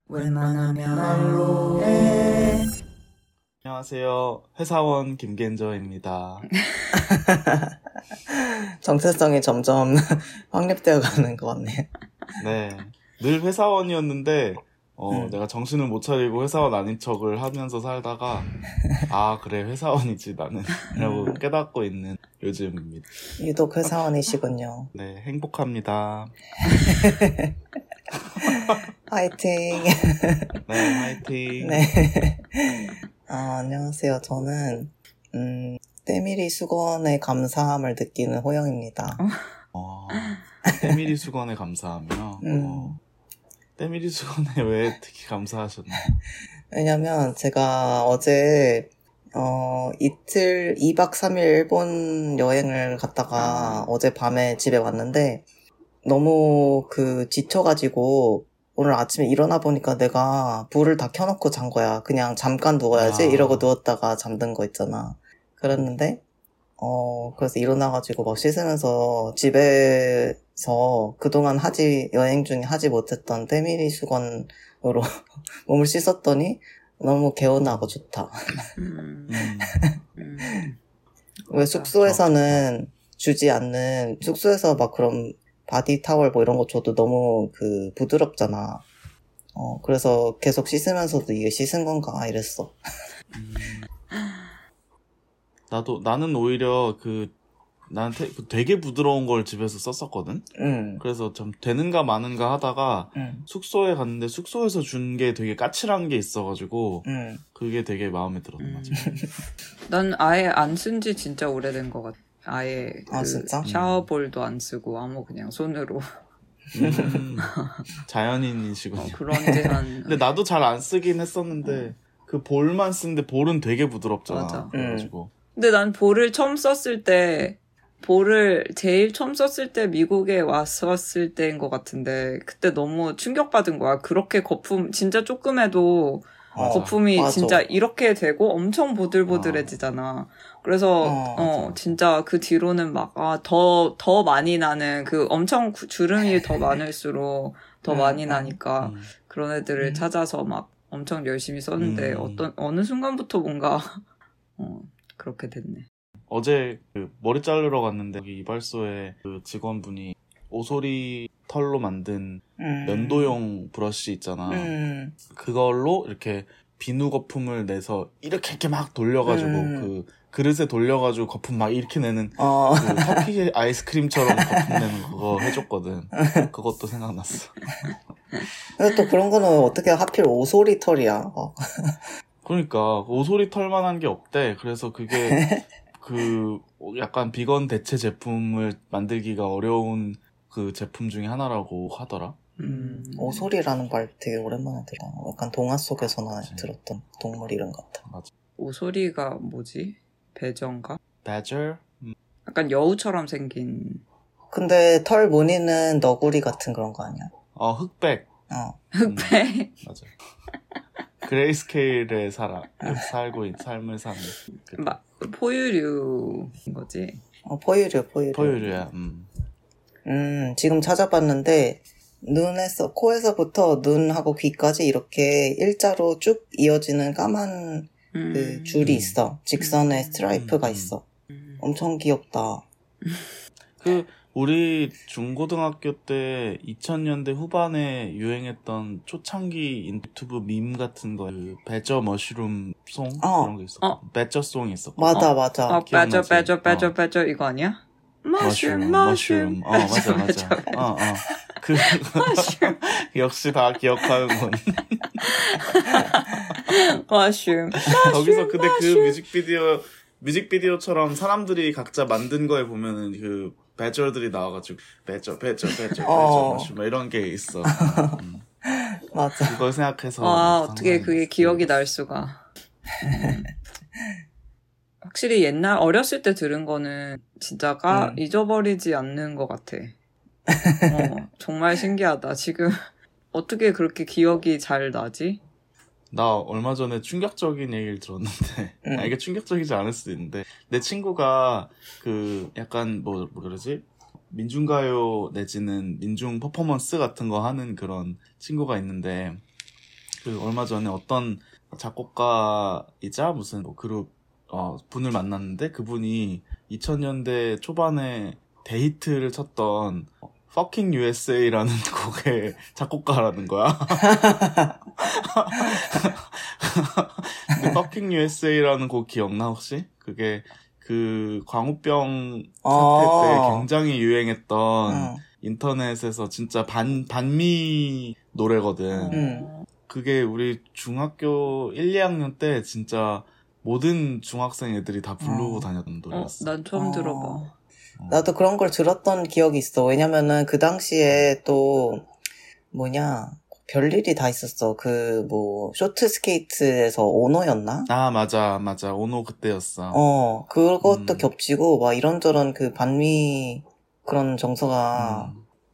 웬만하면 알로에. 안녕하세요. 회사원 김겐저입니다. 정체성이 점점 확립되어 가는 것 같네. 네. 늘 회사원이었는데, 내가 정신을 못 차리고 회사원 아닌 척을 하면서 살다가, 아, 그래, 회사원이지, 나는. 라고 깨닫고 있는 요즘입니다. 유독 회사원이시군요. 네, 행복합니다. 화이팅. 네, 화이팅. 네. 안녕하세요. 저는, 때밀이 수건의 감사함을 느끼는 호영입니다. 때밀이 수건에 감사하며, 때밀이 수건에 왜 특히 감사하셨나요? 왜냐면 제가 어제, 이틀, 2박 3일 일본 여행을 갔다가 어제 밤에 집에 왔는데, 너무 지쳐가지고, 오늘 아침에 일어나 보니까 내가 불을 다 켜놓고 잔 거야. 그냥 잠깐 누워야지 이러고 누웠다가 잠든 거 있잖아. 그랬는데 그래서 일어나가지고 막 씻으면서 집에서 그동안 여행 중에 하지 못했던 때밀이 수건으로 몸을 씻었더니 너무 개운하고 좋다. 왜 숙소에서는 주지 않는, 숙소에서 막 그런 바디 타월 뭐 이런 거 줘도 너무 부드럽잖아. 그래서 계속 씻으면서도 이게 씻은 건가 이랬어. 나는 오히려 난 되게 부드러운 걸 집에서 썼었거든? 그래서 좀 되는가 마는가 하다가 숙소에 갔는데 숙소에서 준 게 되게 까칠한 게 있어가지고 그게 되게 마음에 들었던 거지. 난 아예 안 쓴 지 진짜 오래된 것 같아. 아예 진짜? 샤워볼도 안 쓰고 그냥 손으로. 자연인이시군요. 그런지 근데 나도 잘 안 쓰긴 했었는데 그 볼만 쓰는데 볼은 되게 부드럽잖아. 맞아. 그래가지고. 근데 난 볼을 제일 처음 썼을 때 미국에 왔었을 때인 것 같은데 그때 너무 충격받은 거야. 그렇게 거품 진짜 조금 해도 거품이 맞아. 진짜 이렇게 되고 엄청 보들보들해지잖아. 그래서 진짜 그 뒤로는 더 많이 나는 엄청 주름이 더 많을수록 더 많이 나니까 그런 애들을 찾아서 막 엄청 열심히 썼는데 어느 순간부터 뭔가 그렇게 됐네. 어제 머리 자르러 갔는데 여기 이발소에 직원분이 오소리 털로 만든 면도용 브러쉬 있잖아. 그걸로 이렇게 비누 거품을 내서 이렇게 막 돌려가지고 그릇에 돌려가지고 거품 막 이렇게 내는 커피 아이스크림처럼 거품 내는 그거 해줬거든. 그것도 생각났어. 근데 또 그런 거는 어떻게 하필 오소리 털이야. 그러니까 오소리 털만 한 게 없대. 그래서 그게 약간 비건 대체 제품을 만들기가 어려운 그 제품 중에 하나라고 하더라. 오소리라는 말 되게 오랜만에 들어. 약간 동화 속에서나 들었던 동물 이름 같아. 맞아. 오소리가 뭐지? 배정가? Badger? 약간 여우처럼 생긴. 근데 털 무늬는 너구리 같은 그런 거 아니야? 흑백. 흑백. 맞아. 그레이스케일에 삶을 사는. 포유류인 거지? 포유류야. 지금 찾아봤는데 코에서부터 눈하고 귀까지 이렇게 일자로 쭉 이어지는 까만 줄이 있어. 직선의 스트라이프가 있어. 엄청 귀엽다. 우리 중고등학교 때 2000년대 후반에 유행했던 초창기 유튜브 밈 같은 거, 배저 머쉬룸 송? 그런 거 있었고. 배저 송이 있었고. 맞아. 배저 이거 아니야? 머쉬룸. 맞아. 역시 다 기억하는군. 머쉬룸. 거기서 근데 뮤직비디오처럼 사람들이 각자 만든 거에 보면은 배저들이 나와가지고 배저 머쉬룸 이런 게 있어. 맞아. 그걸 생각해서 어떻게 그게 기억이 날 수가. 확실히 어렸을 때 들은 거는 진짜 잊어버리지 않는 것 같아. 정말 신기하다. 지금 어떻게 그렇게 기억이 잘 나지? 나 얼마 전에 충격적인 얘기를 들었는데 이게 충격적이지 않을 수도 있는데 내 친구가 약간 뭐 그러지? 민중가요 내지는 민중 퍼포먼스 같은 거 하는 그런 친구가 있는데 그 얼마 전에 어떤 작곡가이자 무슨 뭐 그룹 분을 만났는데 그분이 2000년대 초반에 데이트를 쳤던 Fucking USA라는 곡의 작곡가라는 거야. 근데 Fucking USA라는 곡 기억나 혹시? 그게 그 광우병 사태 때 굉장히 유행했던 인터넷에서 진짜 반미 노래거든. 그게 우리 중학교 1, 2학년 때 진짜 모든 중학생 애들이 다 부르고 다녔던 노래였어. 난 처음 들어봐. 나도 그런 걸 들었던 기억이 있어. 왜냐면은 그 당시에 또 별일이 다 있었어. 쇼트 스케이트에서 오노였나? 아, 맞아. 오노 그때였어. 그것도 겹치고, 막 이런저런 그 반미 그런 정서가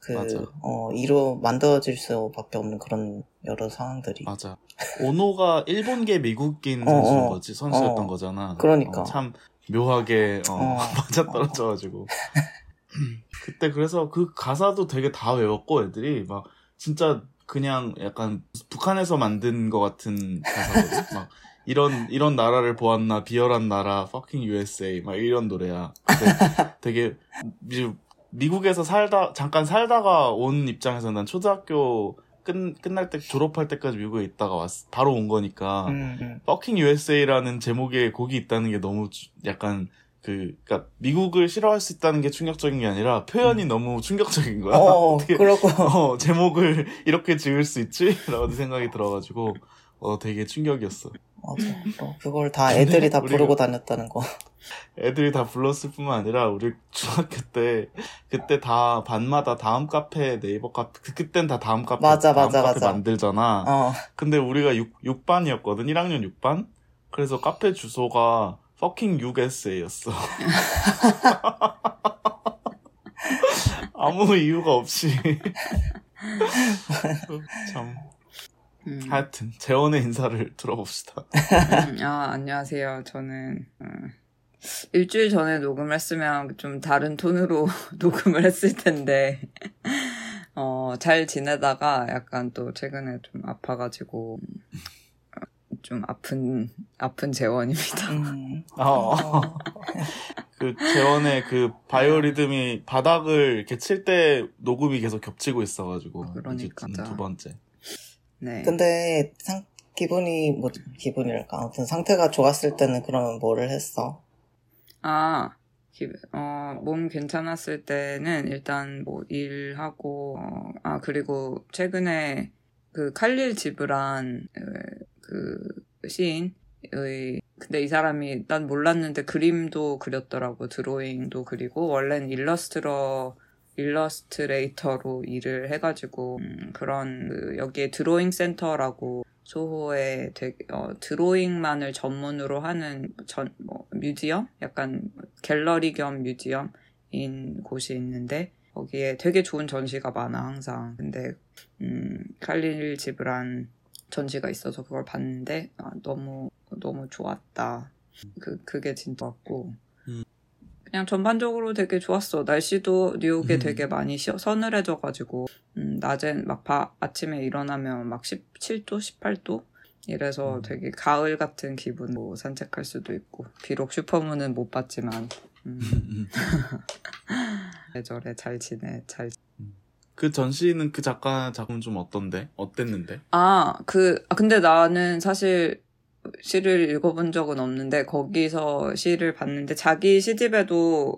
만들어질 수밖에 없는 그런 여러 상황들이. 맞아. 오노가 일본계 미국인 선수였던 거잖아. 그러니까. 참 묘하게, 맞아떨어져가지고. 그때 그래서 그 가사도 되게 다 외웠고, 애들이 막, 진짜 그냥 약간 북한에서 만든 것 같은 가사거든. 막, 이런 나라를 보았나, 비열한 나라, fucking USA, 막 이런 노래야. 근데 되게, 미국에서 잠깐 살다가 온 입장에서 난 초등학교 끝날 때, 졸업할 때까지 미국에 있다가 바로 온 거니까, fucking USA라는 제목의 곡이 있다는 게 너무 약간, 그니까, 미국을 싫어할 수 있다는 게 충격적인 게 아니라, 표현이 너무 충격적인 거야. 어떻게, 그렇고. 제목을 이렇게 지을 수 있지? 라고 생각이 들어가지고, 되게 충격이었어. 맞아. 그걸 다 애들이 다 부르고 다녔다는 거. 애들이 다 불렀을 뿐만 아니라 우리 중학교 때 그때 다 반마다 다음 카페 네이버 카페 그땐 다 다음 카페 맞아. 만들잖아. 근데 우리가 6반이었거든. 1학년 6반. 그래서 카페 주소가 fucking 6SA였어. 아무 이유가 없이. 참. 하여튼 재원의 인사를 들어봅시다. 안녕하세요. 저는 일주일 전에 녹음을 했으면 좀 다른 톤으로 녹음을 했을 텐데 잘 지내다가 약간 또 최근에 좀 아파가지고 좀 아픈 재원입니다. 그 재원의 그 바이오리듬이 바닥을 이렇게 칠 때 녹음이 계속 겹치고 있어가지고 그러니까 두 번째. 네. 근데 기분이랄까 아무튼 상태가 좋았을 때는 그러면 뭐를 했어? 몸 괜찮았을 때는 일단 뭐 일하고, 그리고 최근에 그 칼릴 지브란 그 시인의, 근데 이 사람이 난 몰랐는데 그림도 그렸더라고. 드로잉도 그리고 원래는 일러스트레이터로 일을 해가지고 그런 여기에 드로잉 센터라고 소호에 드로잉만을 전문으로 하는 뮤지엄? 약간 갤러리 겸 뮤지엄인 곳이 있는데 거기에 되게 좋은 전시가 많아 항상. 근데 칼릴 지브란 전시가 있어서 그걸 봤는데 너무 좋았다. 그게 진짜 좋았고 그냥 전반적으로 되게 좋았어. 날씨도 뉴욕에 되게 많이 서늘해져가지고 낮엔 막 아침에 일어나면 막 17도, 18도 이래서 되게 가을 같은 기분으로 산책할 수도 있고 비록 슈퍼문은 못 봤지만 계절에 잘 지내. 그 전시는 그 작품 좀 어땠는데? 근데 나는 사실 시를 읽어본 적은 없는데 거기서 시를 봤는데 자기 시집에도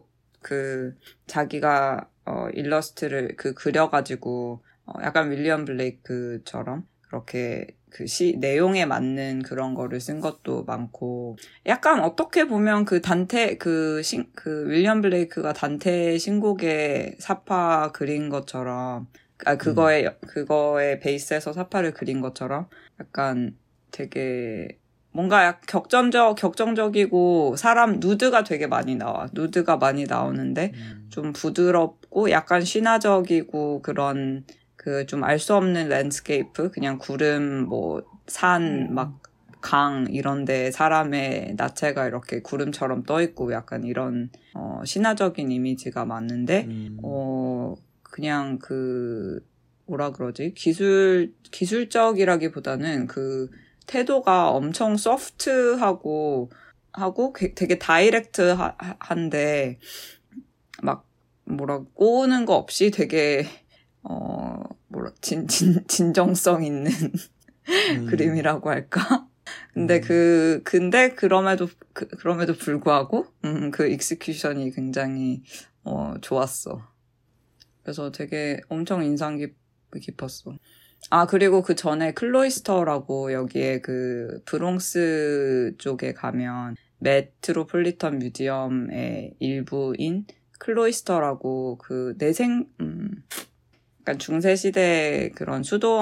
자기가 일러스트를 그려가지고 약간 윌리엄 블레이크처럼 그렇게 그 시 내용에 맞는 그런 거를 쓴 것도 많고 약간 어떻게 보면 그 윌리엄 블레이크가 단테 신곡의 사파 그린 것처럼 그거에 베이스에서 사파를 그린 것처럼 약간 되게 뭔가 격정적이고 사람 누드가 되게 많이 나와. 누드가 많이 나오는데 좀 부드럽고 약간 신화적이고 그런 좀 알 수 없는 랜드스케이프 그냥 구름 산 막 강 이런데 사람의 나체가 이렇게 구름처럼 떠 있고 약간 이런 신화적인 이미지가 많은데 그냥 뭐라 그러지? 기술적이라기보다는 그 태도가 엄청 소프트하고 되게 다이렉트한데 막 꼬우는 거 없이 되게 진정성 있는 그림이라고 할까? 근데 그럼에도 불구하고 그 익스큐션이 굉장히 좋았어. 그래서 되게 엄청 인상 깊었어. 아, 그리고 그 전에 클로이스터라고 여기에 그 브롱스 쪽에 가면 메트로폴리탄 뮤지엄의 일부인 클로이스터라고 그 약간 중세시대 그런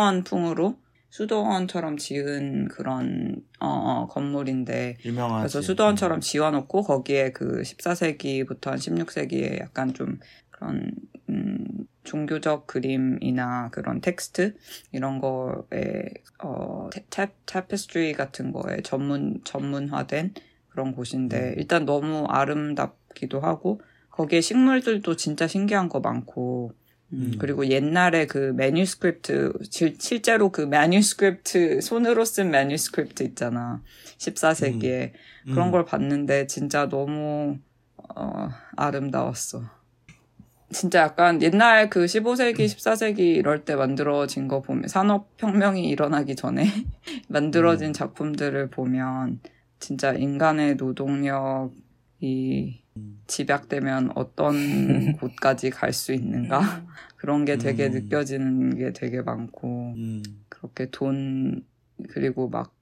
수도원처럼 지은 그런 건물인데 유명하지. 그래서 수도원처럼 지어놓고 거기에 그 14세기부터 한 16세기에 약간 좀 그런 종교적 그림이나 그런 텍스트 이런 거에 타페스트리 같은 거에 전문화된 그런 곳인데 일단 너무 아름답기도 하고 거기에 식물들도 진짜 신기한 거 많고 그리고 옛날에 그 매뉴스크립트 실제로 그 매뉴스크립트 손으로 쓴 매뉴스크립트 있잖아 14세기에 그런 걸 봤는데 진짜 너무 아름다웠어. 진짜 약간 옛날 그 15세기, 14세기 이럴 때 만들어진 거 보면 산업혁명이 일어나기 전에 만들어진 작품들을 보면 진짜 인간의 노동력이 집약되면 어떤 곳까지 갈 수 있는가? 그런 게 되게 느껴지는 게 되게 많고 그렇게 그리고 막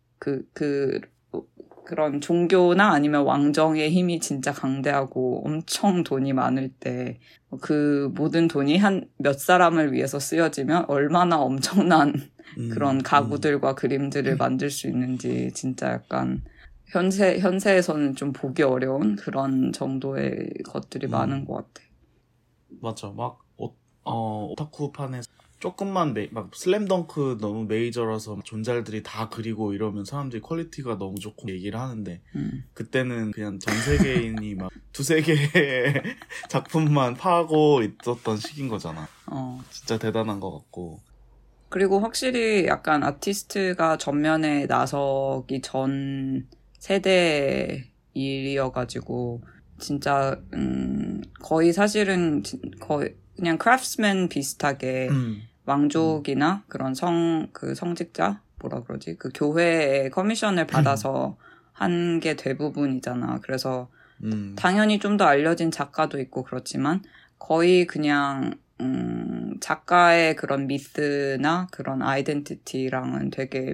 그런 종교나 아니면 왕정의 힘이 진짜 강대하고 엄청 돈이 많을 때 그 모든 돈이 한 몇 사람을 위해서 쓰여지면 얼마나 엄청난 그런 가구들과 그림들을 만들 수 있는지 진짜 약간 현세에서는 좀 보기 어려운 그런 정도의 것들이 많은 것 같아. 맞아. 막 오타쿠판에서 조금만 막 슬램덩크 너무 메이저라서 존잘들이 다 그리고 이러면 사람들이 퀄리티가 너무 좋고 얘기를 하는데 그때는 그냥 전 세계인이 막 두세 개의 작품만 파고 있었던 시기인 거잖아. 진짜 대단한 것 같고. 그리고 확실히 약간 아티스트가 전면에 나서기 전 세대 일이어가지고 진짜 거의 사실은 거의 그냥 크래프트맨 비슷하게 왕족이나 그런 성직자 뭐라 그러지 그 교회에 커미션을 받아서 한 게 대부분이잖아. 그래서 당연히 좀 더 알려진 작가도 있고 그렇지만 거의 그냥 작가의 그런 미스나 그런 아이덴티티랑은 되게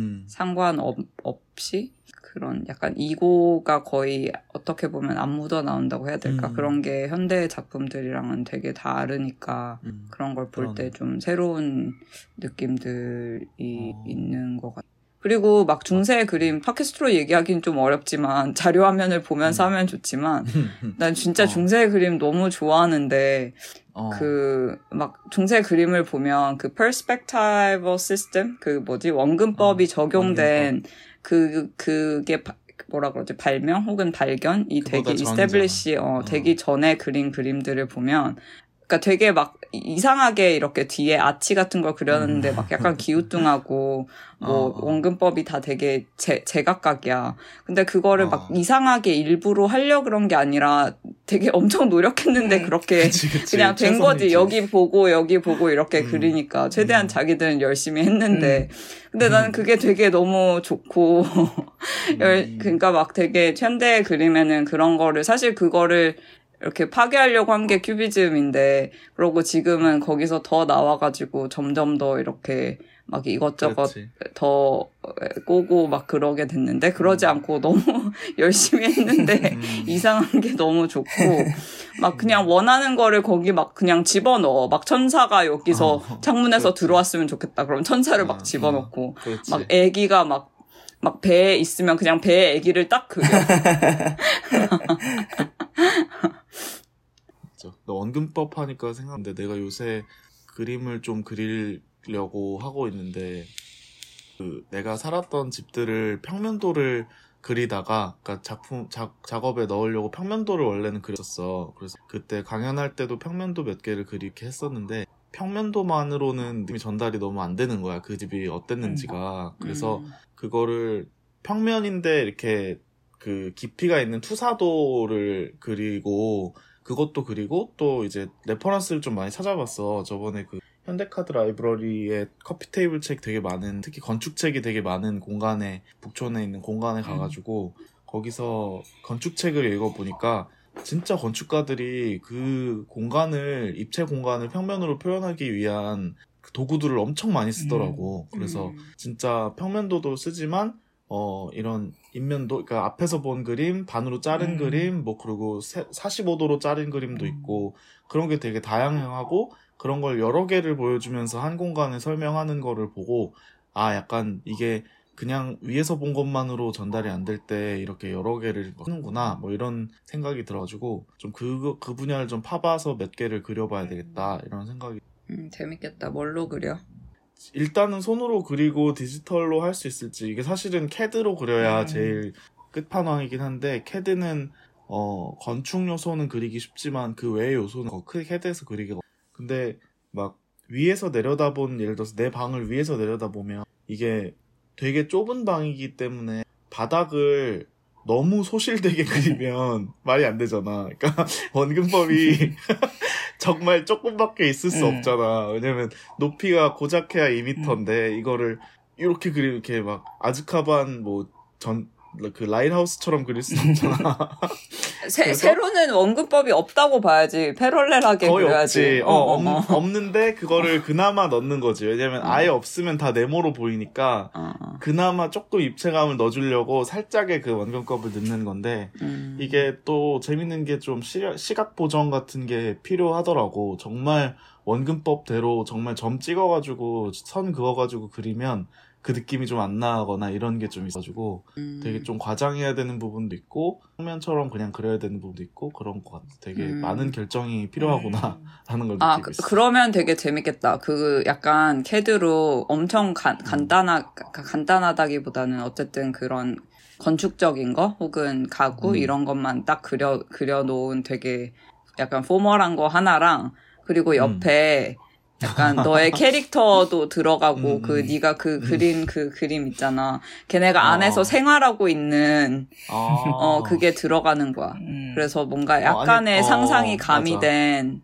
상관없이 그런 약간 이고가 거의 어떻게 보면 안 묻어 나온다고 해야 될까? 그런 게 현대 작품들이랑은 되게 다르니까 그런 걸 볼 때 좀 새로운 느낌들이 있는 것 같아요. 그리고 막 중세 그림 팟캐스트로 얘기하기는 좀 어렵지만 자료 화면을 보면서 하면 좋지만 난 진짜 중세 그림 너무 좋아하는데 막 중세 그림을 보면 그 perspectival system 그 원근법이 적용된 그게 뭐라 그러지 발명 혹은 발견이 되게 establish 되기 전에 그린 그림들을 보면 그러니까 되게 막 이상하게 이렇게 뒤에 아치 같은 걸 그렸는데 막 약간 기우뚱하고 원근법이 다 되게 제각각이야. 근데 그거를 막 이상하게 일부러 하려고 그런 게 아니라 되게 엄청 노력했는데 그렇게 그치, 그냥 된 거지. 여기 보고 이렇게 그리니까 최대한 자기들은 열심히 했는데 근데 나는 그게 되게 너무 좋고 그러니까 막 되게 현대 그림에는 그런 거를 사실 그거를 이렇게 파괴하려고 한 게 큐비즘인데 그러고 지금은 거기서 더 나와가지고 점점 더 이렇게 막 이것저것 그렇지. 더 꼬고 막 그러게 됐는데 그러지 않고 너무 열심히 했는데 이상한 게 너무 좋고 막 그냥 원하는 거를 거기 막 그냥 집어넣어. 막 천사가 여기서 창문에서 그렇지. 들어왔으면 좋겠다. 그럼 천사를 막 집어넣고 막 애기가 막 배에 있으면 그냥 배에 애기를 딱 그려. 너 원근법 하니까 생각났는데 내가 요새 그림을 좀 그리려고 하고 있는데 내가 살았던 집들을 평면도를 그리다가 그러니까 작업에 넣으려고 평면도를 원래는 그렸었어. 그래서 그때 강연할 때도 평면도 몇 개를 그리게 했었는데 평면도만으로는 느낌이 전달이 너무 안 되는 거야. 그 집이 어땠는지가. 그래서 그거를 평면인데 이렇게 그 깊이가 있는 투사도를 그리고 그것도 그리고 또 이제 레퍼런스를 좀 많이 찾아봤어. 저번에 그 현대카드 라이브러리에 커피 테이블 책 되게 많은, 특히 건축책이 되게 많은 공간에, 북촌에 있는 공간에 가가지고 거기서 건축책을 읽어보니까 진짜 건축가들이 그 공간을, 입체 공간을 평면으로 표현하기 위한 그 도구들을 엄청 많이 쓰더라고. 그래서 진짜 평면도도 쓰지만 이런 인면도, 그러니까 앞에서 본 그림, 반으로 자른 그림, 뭐 그리고 45도로 자른 그림도 있고 그런 게 되게 다양하고, 그런 걸 여러 개를 보여주면서 한 공간을 설명하는 거를 보고, 아, 약간 이게 그냥 위에서 본 것만으로 전달이 안 될 때 이렇게 여러 개를 하는구나, 뭐 이런 생각이 들어가지고 좀 그 분야를 좀 파봐서 몇 개를 그려봐야 되겠다, 이런 생각이. 재밌겠다. 뭘로 그려? 일단은 손으로 그리고 디지털로 할 수 있을지, 이게 사실은 CAD로 그려야 제일 끝판왕이긴 한데, CAD는 건축 요소는 그리기 쉽지만 그 외의 요소는 크게 CAD에서 그리기가, 근데 막 위에서 내려다본, 예를 들어서 내 방을 위에서 내려다보면 이게 되게 좁은 방이기 때문에 바닥을 너무 소실되게 그리면 말이 안 되잖아. 그러니까 원근법이 정말 조금밖에 있을 수 없잖아. 왜냐면 높이가 고작해야 2m인데 이거를 이렇게 그리면 이렇게 막 아즈카반 그 라인하우스처럼 그릴 수는 없잖아. 세로는 원근법이 없다고 봐야지. 패럴렐하게 거의 그려야지. 없지. 없는데 그거를 그나마 넣는 거지. 왜냐면 아예 없으면 다 네모로 보이니까 그나마 조금 입체감을 넣어주려고 살짝의 그 원근법을 넣는 건데, 이게 또 재밌는 게 좀 시각 보정 같은 게 필요하더라고. 정말 원근법대로 정말 점 찍어가지고 선 그어가지고 그리면 그 느낌이 좀 안 나거나 이런 게 좀 있어가지고 되게 좀 과장해야 되는 부분도 있고 평면처럼 그냥 그려야 되는 부분도 있고 그런 것 같아. 되게 많은 결정이 필요하구나 라는 걸 느끼고 있어. 그러면 되게 재밌겠다. 그 약간 CAD로 엄청 간단하다기보다는 어쨌든 그런 건축적인 거 혹은 가구 이런 것만 딱 그려놓은 되게 약간 포멀한 거 하나랑, 그리고 옆에 약간 너의 캐릭터도 들어가고 네가 그린 그 그림 있잖아. 걔네가 안에서 생활하고 있는 그게 들어가는 거야. 그래서 뭔가 약간의 상상이 가미된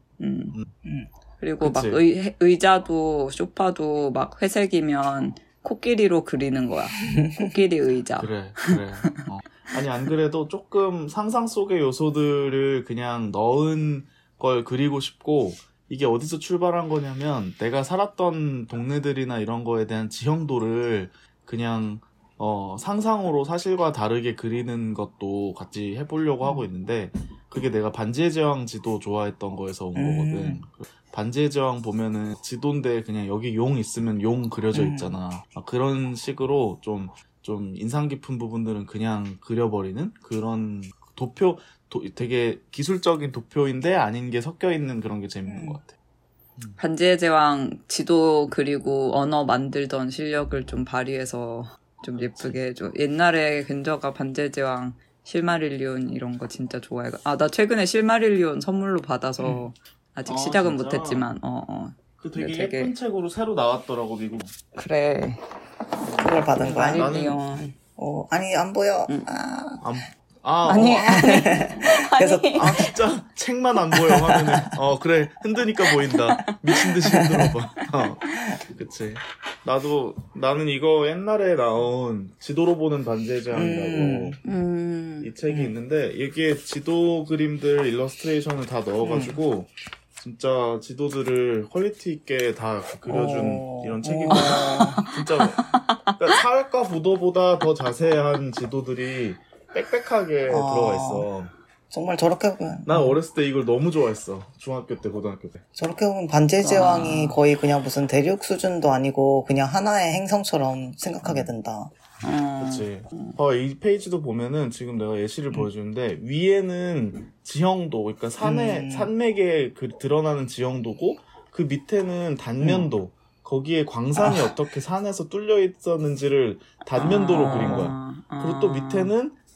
그리고 그치. 막 의자도 소파도 막 회색이면 코끼리로 그리는 거야. 코끼리 의자. 그래. 아니, 안 그래도 조금 상상 속의 요소들을 그냥 넣은 걸 그리고 싶고, 이게 어디서 출발한 거냐면 내가 살았던 동네들이나 이런 거에 대한 지형도를 그냥 상상으로 사실과 다르게 그리는 것도 같이 해보려고 하고 있는데, 그게 내가 반지의 제왕 지도 좋아했던 거에서 온 거거든. 반지의 제왕 보면은 지도인데 그냥 여기 용 있으면 용 그려져 있잖아. 그런 식으로 좀 인상 깊은 부분들은 그냥 그려버리는 그런 되게 기술적인 도표인데 아닌 게 섞여 있는 그런 게 재밌는 것 같아. 반지의 제왕 지도 그리고 언어 만들던 실력을 좀 발휘해서 좀 예쁘게 해줘. 옛날에 근저가 반지의 제왕 실마릴리온 이런 거 진짜 좋아해. 나 최근에 실마릴리온 선물로 받아서 아직 시작은 진짜? 못했지만 그 되게 예쁜 책으로 새로 나왔더라고, 미국. 그래. 그걸 받은 거야? 실마릴리온. 아니 안 보여. 아니. 그래서 진짜 책만 안 보여 화면에. 그래, 흔드니까 보인다. 미친 듯이 흔들어봐. 그치. 나는 이거 옛날에 나온 지도로 보는 반지의 제왕이라고 이 책이 있는데, 이게 지도 그림들 일러스트레이션을 다 넣어가지고 진짜 지도들을 퀄리티 있게 다 그려준 이런 책이고, 진짜 그러니까 사회과 부도보다 더 자세한 지도들이 빽빽하게 들어가 있어. 정말 저렇게 보면 난 어렸을 때 이걸 너무 좋아했어. 중학교 때, 고등학교 때. 저렇게 보면 반지의 제왕이 거의 그냥 무슨 대륙 수준도 아니고 그냥 하나의 행성처럼 생각하게 된다. 그치. 이 페이지도 보면은 지금 내가 예시를 보여주는데, 위에는 지형도, 그러니까 산맥에 드러나는 지형도고, 그 밑에는 단면도, 거기에 광산이 어떻게 산에서 뚫려 있었는지를 단면도로 그린 거야. 그리고 또 밑에는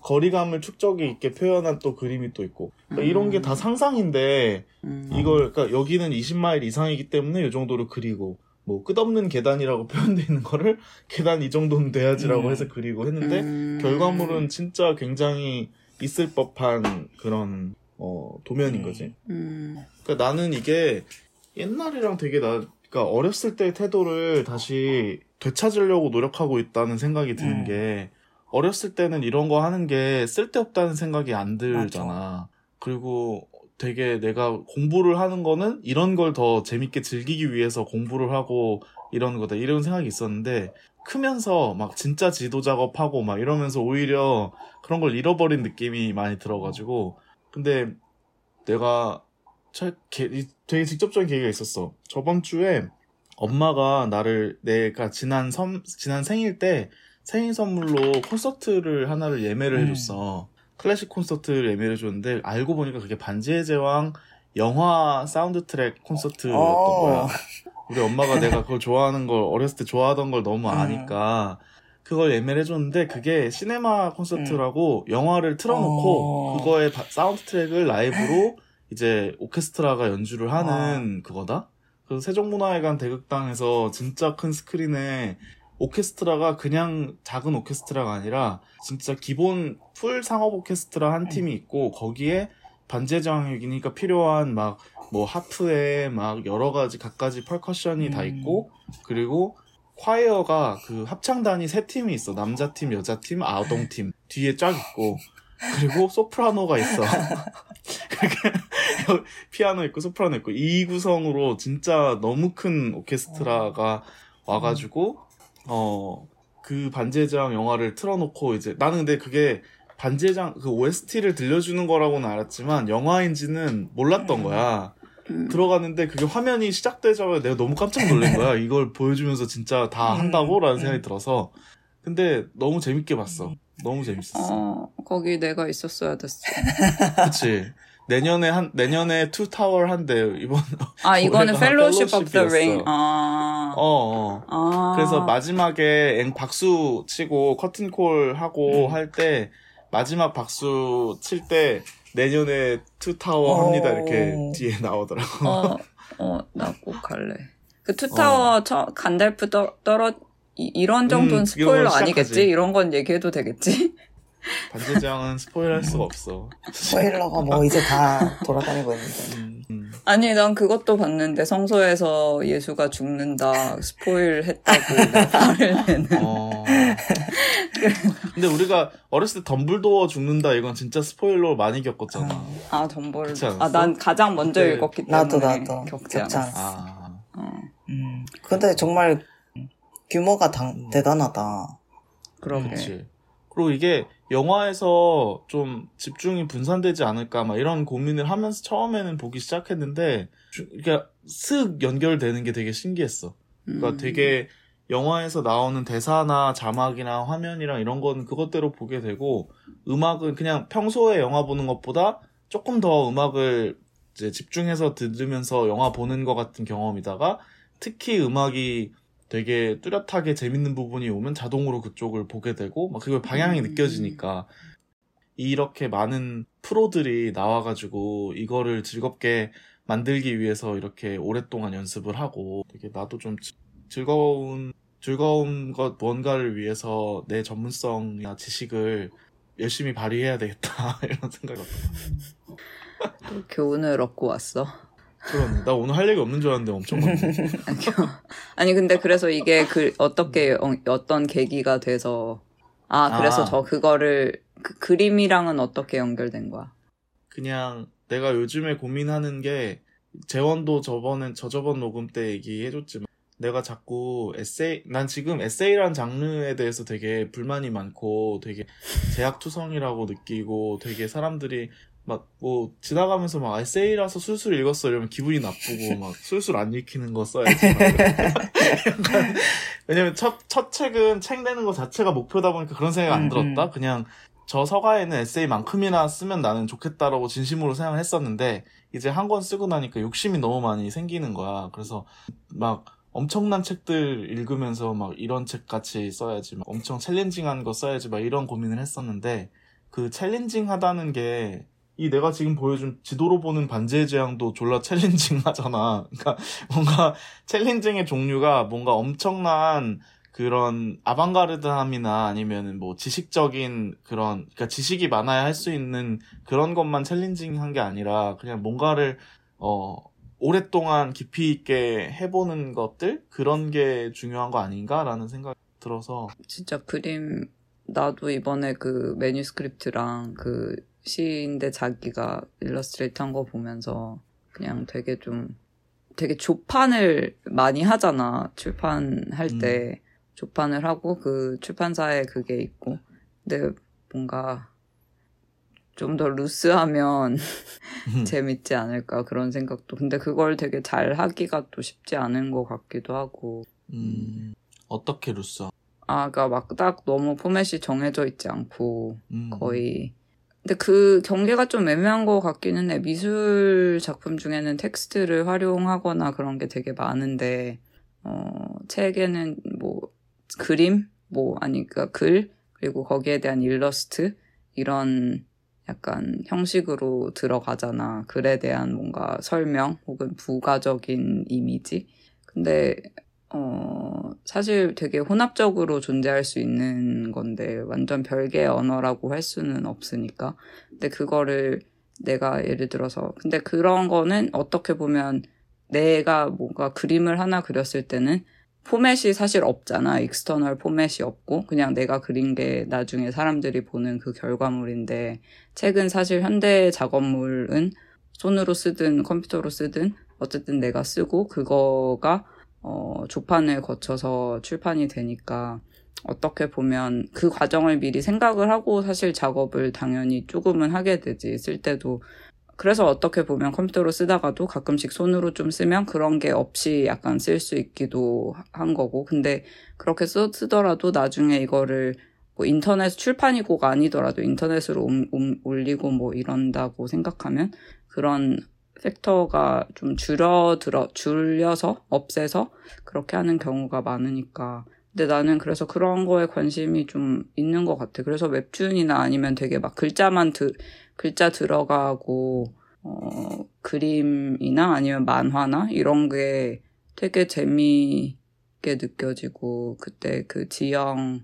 거리감을 축적이 있게 표현한 또 그림이 또 있고 그러니까 이런 게 다 상상인데 이걸 그러니까 여기는 20마일 이상이기 때문에 이 정도로 그리고 뭐 끝없는 계단이라고 표현되어 있는 거를 계단 이 정도는 돼야지라고 해서 그리고 했는데 결과물은 진짜 굉장히 있을 법한 그런 도면인 거지. 그러니까 나는 이게 옛날이랑 되게 그러니까 어렸을 때의 태도를 다시 되찾으려고 노력하고 있다는 생각이 드는 게 어렸을 때는 이런 거 하는 게 쓸데없다는 생각이 안 들잖아. 맞아. 그리고 되게 내가 공부를 하는 거는 이런 걸 더 재밌게 즐기기 위해서 공부를 하고 이러는 거다 이런 생각이 있었는데 크면서 막 진짜 지도 작업하고 막 이러면서 오히려 그런 걸 잃어버린 느낌이 많이 들어가지고 근데 내가 되게 직접적인 계기가 있었어. 저번 주에 엄마가 내가 지난 생일 때 생일 선물로 콘서트를 하나를 예매를 해줬어. 클래식 콘서트를 예매를 해줬는데 알고 보니까 그게 반지의 제왕 영화 사운드 트랙 콘서트였던 거야. 우리 엄마가 내가 그걸 좋아하는 걸 어렸을 때 좋아하던 걸 너무 아니까 그걸 예매를 해줬는데 그게 시네마 콘서트라고 영화를 틀어놓고 그거의 사운드 트랙을 라이브로 이제 오케스트라가 연주를 하는 그거다. 그래서 세종문화회관 대극당에서 진짜 큰 스크린에 오케스트라가 그냥 작은 오케스트라가 아니라 진짜 기본 풀 상업 오케스트라 한 팀이 있고 거기에 반지의 제왕이니까 필요한 막 뭐 하프에 막 여러 가지 각가지 퍼커션이 다 있고 그리고 콰이어가 그 합창단이 3팀이 있어. 남자팀, 여자팀, 아동팀 뒤에 쫙 있고 그리고 소프라노가 있어. 피아노 있고 소프라노 있고 이 구성으로 진짜 너무 큰 오케스트라가 와가지고 그 반지의 제왕 영화를 틀어놓고 이제 나는 근데 그게 반지의 제왕 그 OST를 들려주는 거라고는 알았지만 영화인지는 몰랐던 거야. 들어갔는데 그게 화면이 시작되자마자 내가 너무 깜짝 놀란 거야. 이걸 보여주면서 진짜 다 한다고? 라는 생각이 들어서 근데 너무 재밌게 봤어. 너무 재밌었어. 거기 내가 있었어야 됐어. 그치. 내년에 투 타워 한대. 이거는 펠로우십 오브 더 링. 그래서 마지막에 박수 치고 커튼콜 하고 할 때 마지막 박수 칠 때 내년에 투 타워 합니다. 이렇게 뒤에 나오더라고. 나 꼭 갈래. 그 투 타워 간달프 이런 정도는 스포일러 아니겠지? 이런 건 얘기해도 되겠지? 반지의 제왕은 스포일 할 수가 없어. 스포일러가 뭐 이제 다 돌아다니고 있는데. 아니, 난 그것도 봤는데 성소에서 예수가 죽는다 스포일 했다고 화를 내는. 근데 우리가 어렸을 때 덤블도어 죽는다 이건 진짜 스포일러 많이 겪었잖아. 덤블도어. 난 가장 먼저 읽었기 때문에 나도 겪지 않았어. 근데 정말 규모가 대단하다. 그렇지. 그리고 이게 영화에서 좀 집중이 분산되지 않을까 막 이런 고민을 하면서 처음에는 보기 시작했는데 이게 슥 연결되는 게 되게 신기했어. 그러니까 되게 영화에서 나오는 대사나 자막이나 화면이랑 이런 건 그것대로 보게 되고 음악은 그냥 평소에 영화 보는 것보다 조금 더 음악을 이제 집중해서 들으면서 영화 보는 것 같은 경험이다가 특히 음악이 되게 뚜렷하게 재밌는 부분이 오면 자동으로 그쪽을 보게 되고 막 그걸 방향이 느껴지니까 이렇게 많은 프로들이 나와가지고 이거를 즐겁게 만들기 위해서 이렇게 오랫동안 연습을 하고 되게 나도 좀 즐거운 것 뭔가를 위해서 내 전문성이나 지식을 열심히 발휘해야 되겠다 이런 생각이 들었다. 또 교훈을 얻고 왔어. 그러네. 나 오늘 할 얘기 없는 줄 알았는데 엄청 많네. 아니 근데 그래서 이게 어떤 계기가 돼서 그래서 그거를 그림이랑은 어떻게 연결된 거야? 그냥 내가 요즘에 고민하는 게 재원도 저저번 녹음 때 얘기해줬지만 내가 자꾸 난 지금 에세이란 장르에 대해서 되게 불만이 많고 되게 제약투성이라고 느끼고 되게 사람들이 막 뭐 지나가면서 막 에세이라서 술술 읽었어 이러면 기분이 나쁘고 막 술술 안 읽히는 거 써야지. 왜냐면 첫 책은 책 내는 거 자체가 목표다 보니까 그런 생각이 안 들었다. 그냥 저 서가에는 에세이만큼이나 쓰면 나는 좋겠다라고 진심으로 생각을 했었는데 이제 한 권 쓰고 나니까 욕심이 너무 많이 생기는 거야. 그래서 막 엄청난 책들 읽으면서 막 이런 책 같이 써야지 막 엄청 챌린징한 거 써야지 막 이런 고민을 했었는데 그 챌린징 하다는 게 이 내가 지금 보여준 지도로 보는 반지의 제왕도 졸라 챌린징 하잖아. 그러니까 뭔가 챌린징의 종류가 뭔가 엄청난 그런 아방가르드함이나 아니면은 뭐 지식적인 그런, 그러니까 지식이 많아야 할 수 있는 그런 것만 챌린징한 게 아니라 그냥 뭔가를 오랫동안 깊이 있게 해보는 것들, 그런 게 중요한 거 아닌가라는 생각이 들어서. 진짜 그림, 나도 이번에 그 매뉴스크립트랑 그 시인데 자기가 일러스트레이트 한 거 보면서 그냥 되게 조판을 많이 하잖아. 출판할 때 조판을 하고 그 출판사에 그게 있고. 근데 뭔가 좀 더 루스하면 재밌지 않을까 그런 생각도. 근데 그걸 되게 잘 하기가 또 쉽지 않은 것 같기도 하고. 어떻게 루스? 그러니까 막 딱 너무 포맷이 정해져 있지 않고 거의. 근데 그 경계가 좀 애매한 것 같기는 해. 미술 작품 중에는 텍스트를 활용하거나 그런 게 되게 많은데, 책에는 뭐, 그림? 그러니까 글? 그리고 거기에 대한 일러스트? 이런 약간 형식으로 들어가잖아. 글에 대한 뭔가 설명 혹은 부가적인 이미지. 근데, 사실 되게 혼합적으로 존재할 수 있는 건데 완전 별개의 언어라고 할 수는 없으니까. 근데 그거를 내가 예를 들어서 근데 그런 거는 어떻게 보면 내가 뭔가 그림을 하나 그렸을 때는 포맷이 사실 없잖아. 익스터널 포맷이 없고 그냥 내가 그린 게 나중에 사람들이 보는 그 결과물인데 책은 사실 현대 작업물은 손으로 쓰든 컴퓨터로 쓰든 어쨌든 내가 쓰고 그거가 조판을 거쳐서 출판이 되니까 어떻게 보면 그 과정을 미리 생각을 하고 사실 작업을 당연히 조금은 하게 되지. 쓸 때도. 그래서 어떻게 보면 컴퓨터로 쓰다가도 가끔씩 손으로 좀 쓰면 그런 게 없이 약간 쓸 수 있기도 한 거고. 근데 그렇게 쓰더라도 나중에 이거를 뭐 인터넷 출판이 꼭 아니더라도 인터넷으로 올리고 뭐 이런다고 생각하면 그런 팩터가 좀 줄여서 없애서 그렇게 하는 경우가 많으니까. 근데 나는 그래서 그런 거에 관심이 좀 있는 것 같아. 그래서 웹툰이나 아니면 되게 막 글자 들어가고 그림이나 아니면 만화나 이런 게 되게 재미있게 느껴지고 그때 그 지영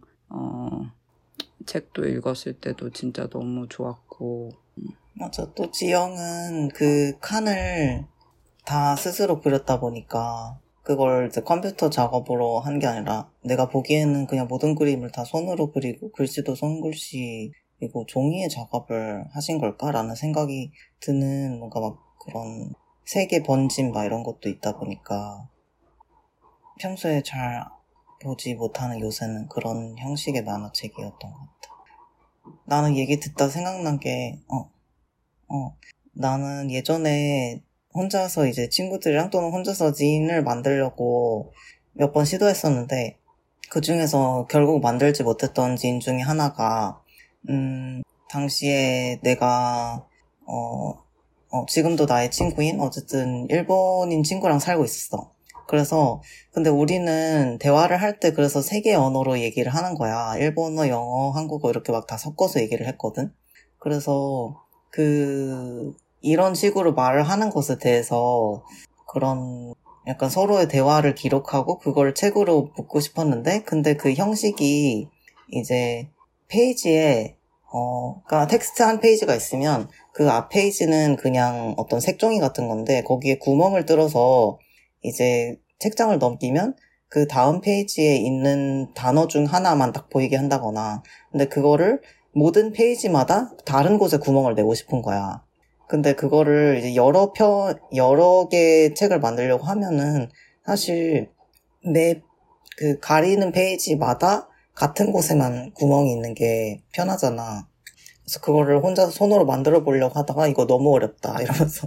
책도 읽었을 때도 진짜 너무 좋았고. 맞아. 또 지영은 그 칸을 다 스스로 그렸다 보니까 그걸 이제 컴퓨터 작업으로 한 게 아니라 내가 보기에는 그냥 모든 그림을 다 손으로 그리고 글씨도 손글씨이고 종이에 작업을 하신 걸까라는 생각이 드는 뭔가 막 그런 색의 번짐 막 이런 것도 있다 보니까 평소에 잘 보지 못하는 요새는 그런 형식의 만화책이었던 것 같아. 나는 얘기 듣다 생각난 게 나는 예전에 혼자서 이제 친구들이랑 또는 혼자서 지인을 만들려고 몇 번 시도했었는데 그 중에서 결국 만들지 못했던 지인 중에 하나가 당시에 내가 지금도 나의 친구인 어쨌든 일본인 친구랑 살고 있었어. 그래서 근데 우리는 대화를 할 때 그래서 세 개의 언어로 얘기를 하는 거야. 일본어, 영어, 한국어 이렇게 막 다 섞어서 얘기를 했거든. 그래서 이런 식으로 말을 하는 것에 대해서 그런 약간 서로의 대화를 기록하고 그걸 책으로 묻고 싶었는데, 근데 그 형식이 이제 페이지에, 그러니까 텍스트 한 페이지가 있으면 그 앞 페이지는 그냥 어떤 색종이 같은 건데, 거기에 구멍을 뚫어서 이제 책장을 넘기면 그 다음 페이지에 있는 단어 중 하나만 딱 보이게 한다거나, 근데 그거를 모든 페이지마다 다른 곳에 구멍을 내고 싶은 거야. 근데 그거를 이제 여러 개의 책을 만들려고 하면은 사실 그 가리는 페이지마다 같은 곳에만 구멍이 있는 게 편하잖아. 그래서 그거를 혼자서 손으로 만들어 보려고 하다가 이거 너무 어렵다 이러면서.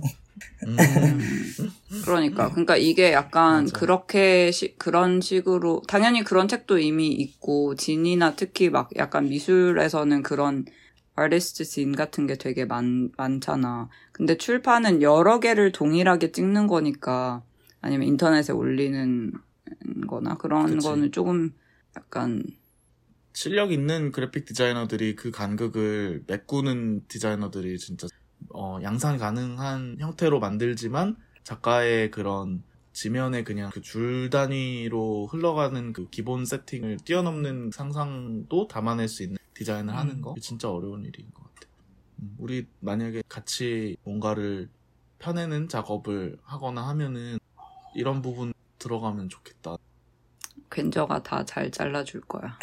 그러니까 이게 약간 맞아. 그런 식으로 당연히 그런 책도 이미 있고 진이나 특히 막 약간 미술에서는 그런 아티스트 씬 같은 게 되게 많잖아. 근데 출판은 여러 개를 동일하게 찍는 거니까 아니면 인터넷에 올리는 거나 그런 그치. 거는 조금 약간 실력 있는 그래픽 디자이너들이 그 간극을 메꾸는 디자이너들이 진짜 양산 가능한 형태로 만들지만 작가의 그런 지면에 그냥 그 줄 단위로 흘러가는 그 기본 세팅을 뛰어넘는 상상도 담아낼 수 있는 디자인을 하는 거 진짜 어려운 일인 것 같아요. 우리 만약에 같이 뭔가를 펴내는 작업을 하거나 하면은 이런 부분 들어가면 좋겠다. 괜저가 다 잘 잘라줄 거야.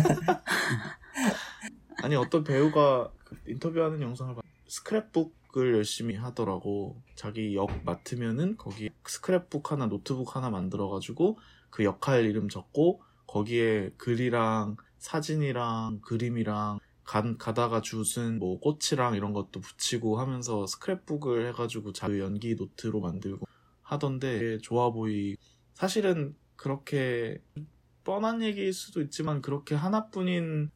아니 어떤 배우가 인터뷰하는 영상을 스크랩북을 열심히 하더라고. 자기 역 맡으면은 거기 스크랩북 하나 노트북 하나 만들어가지고 그 역할 이름 적고 거기에 글이랑 사진이랑 그림이랑 가다가 주순 뭐 꽃이랑 이런 것도 붙이고 하면서 스크랩북을 해가지고 자기 연기 노트로 만들고 하던데 좋아 보이. 사실은 그렇게 뻔한 얘기일 수도 있지만 그렇게 하나뿐인